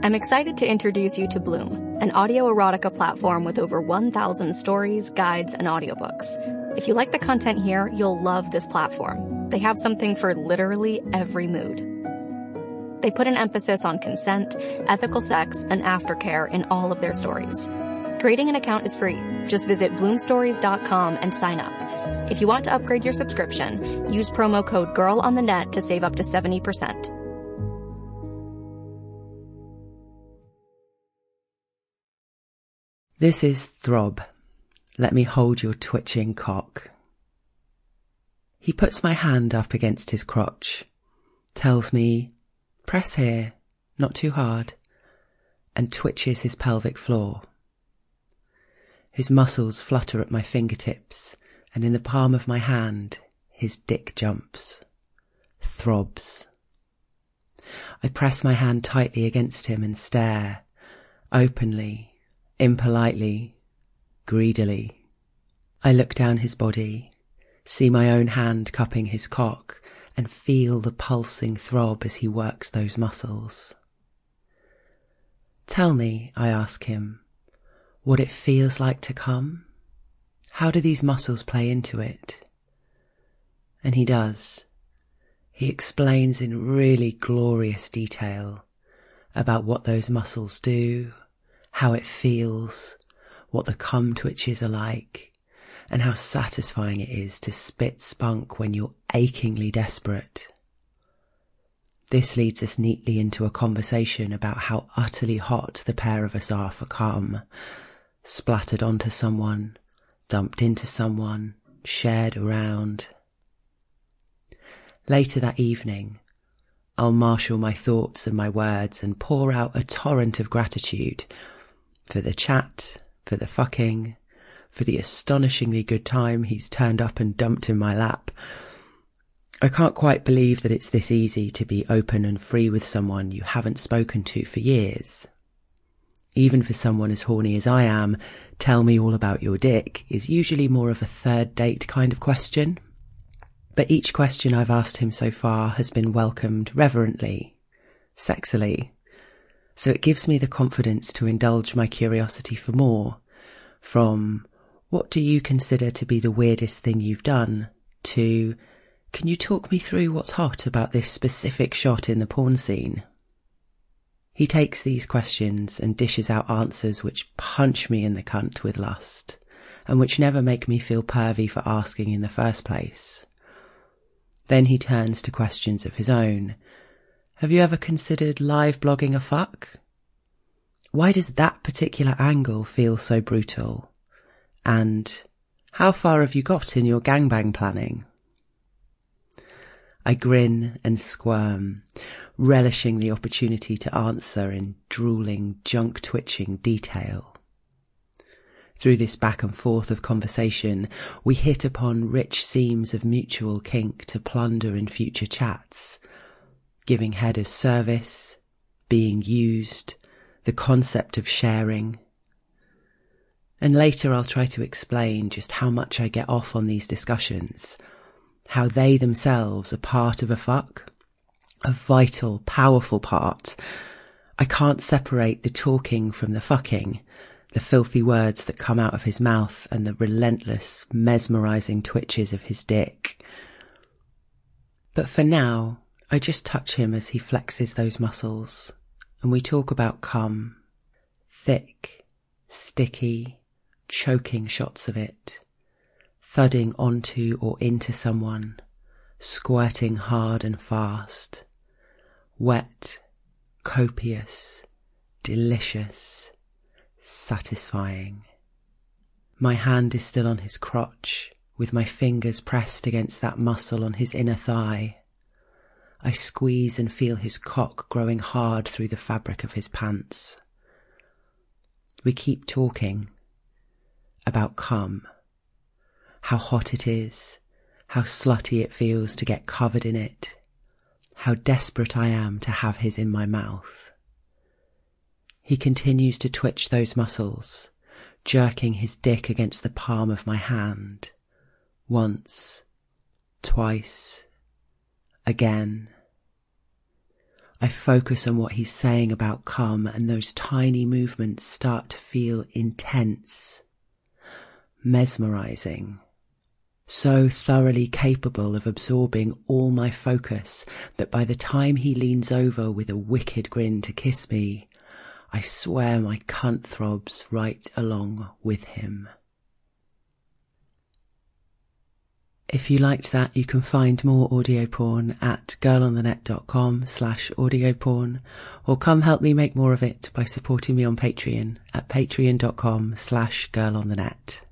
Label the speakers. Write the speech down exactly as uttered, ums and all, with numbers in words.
Speaker 1: I'm excited to introduce you to Bloom, an audio erotica platform with over one thousand stories, guides, and audiobooks. If you like the content here, you'll love this platform. They have something for literally every mood. They put an emphasis on consent, ethical sex, and aftercare in all of their stories. Creating an account is free. Just visit bloom stories dot com and sign up. If you want to upgrade your subscription, use promo code GIRLONTHENET to save up to seventy percent.
Speaker 2: This is Throb. Let me hold your twitching cock. He puts my hand up against his crotch, tells me, press here, not too hard, and twitches his pelvic floor. His muscles flutter at my fingertips, and in the palm of my hand, his dick jumps, throbs. I press my hand tightly against him and stare, openly, impolitely, greedily. I look down his body, see my own hand cupping his cock, and feel the pulsing throb as he works those muscles. Tell me, I ask him, what it feels like to come? How do these muscles play into it? And he does. He explains in really glorious detail about what those muscles do, how it feels, what the cum twitches are like, and how satisfying it is to spit spunk when you're achingly desperate. This leads us neatly into a conversation about how utterly hot the pair of us are for cum, splattered onto someone, dumped into someone, shared around. Later that evening, I'll marshal my thoughts and my words and pour out a torrent of gratitude for the chat, for the fucking, for the astonishingly good time he's turned up and dumped in my lap. I can't quite believe that it's this easy to be open and free with someone you haven't spoken to for years. Even for someone as horny as I am, tell me all about your dick is usually more of a third date kind of question. But each question I've asked him so far has been welcomed reverently, sexily. So it gives me the confidence to indulge my curiosity for more, from what do you consider to be the weirdest thing you've done, to can you talk me through what's hot about this specific shot in the porn scene? He takes these questions and dishes out answers which punch me in the cunt with lust, and which never make me feel pervy for asking in the first place. Then he turns to questions of his own. Have you ever considered live blogging a fuck? Why does that particular angle feel so brutal? And how far have you got in your gangbang planning? I grin and squirm, relishing the opportunity to answer in drooling, junk-twitching detail. Through this back and forth of conversation, we hit upon rich seams of mutual kink to plunder in future chats, giving head as service, being used, the concept of sharing. And later I'll try to explain just how much I get off on these discussions, how they themselves are part of a fuck, a vital, powerful part. I can't separate the talking from the fucking, the filthy words that come out of his mouth and the relentless, mesmerising twitches of his dick. But for now, I just touch him as he flexes those muscles, and we talk about cum. Thick, sticky, choking shots of it, thudding onto or into someone, squirting hard and fast, wet, copious, delicious, satisfying. My hand is still on his crotch, with my fingers pressed against that muscle on his inner thigh. I squeeze and feel his cock growing hard through the fabric of his pants. We keep talking about cum, how hot it is, how slutty it feels to get covered in it, how desperate I am to have his in my mouth. He continues to twitch those muscles, jerking his dick against the palm of my hand, once, twice, again. I focus on what he's saying about come, and those tiny movements start to feel intense, mesmerizing, so thoroughly capable of absorbing all my focus that by the time he leans over with a wicked grin to kiss me, I swear my cunt throbs right along with him. If you liked that, you can find more audio porn at girlonthenet.com slash audio porn, or come help me make more of it by supporting me on Patreon at patreon.com slash girlonthenet.